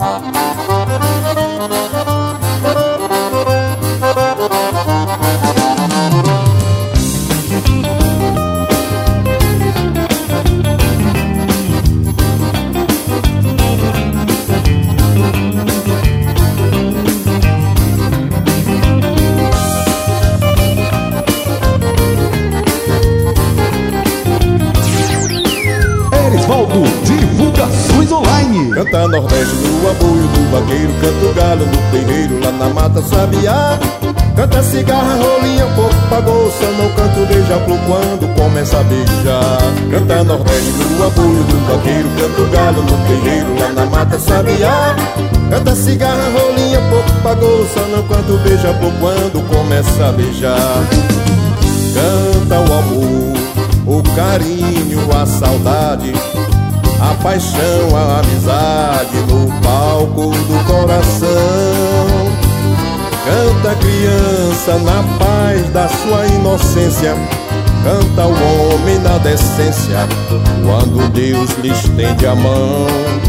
Divulgações online. Canta Nordeste no apoio do vaqueiro, canta o galo no terreiro, lá na mata sabiá. Canta cigarra, rolinha, pouco pagoça, não canto beija-flor quando começa a beijar. Canta Nordeste no apoio do vaqueiro, canta o galo no terreiro, lá na mata sabiá. Canta cigarra, rolinha, pouco pagoça, não canto beija-flor quando começa a beijar. Canta o amor, o carinho, a saudade, a paixão, a amizade no palco do coração. Canta criança na paz da sua inocência, canta o homem na decência quando Deus lhe estende a mão.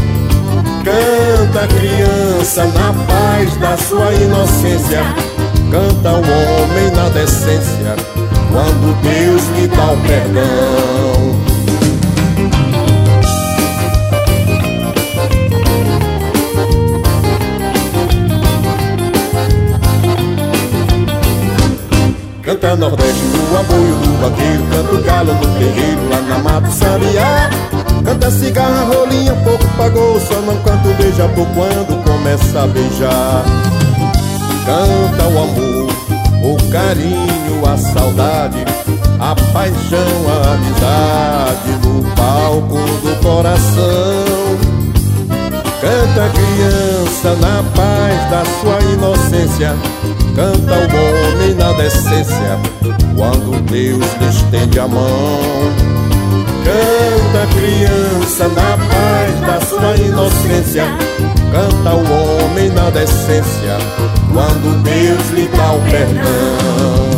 Canta criança na paz da sua inocência, canta o homem na decência quando Deus lhe dá o perdão. Canta Nordeste no apoio do vaqueiro, canta o galo no terreiro, lá na mata sabiá. Canta cigarra, rolinha, pouco pagoça, não canto beija-flor quando começa a beijar. Canta o amor, o carinho, a saudade, a paixão, a amizade no palco do coração. Canta criança na paz da sua inocência, canta o homem na decência quando Deus lhe estende a mão. Canta criança na paz da sua inocência, canta o homem na decência quando Deus lhe dá o perdão.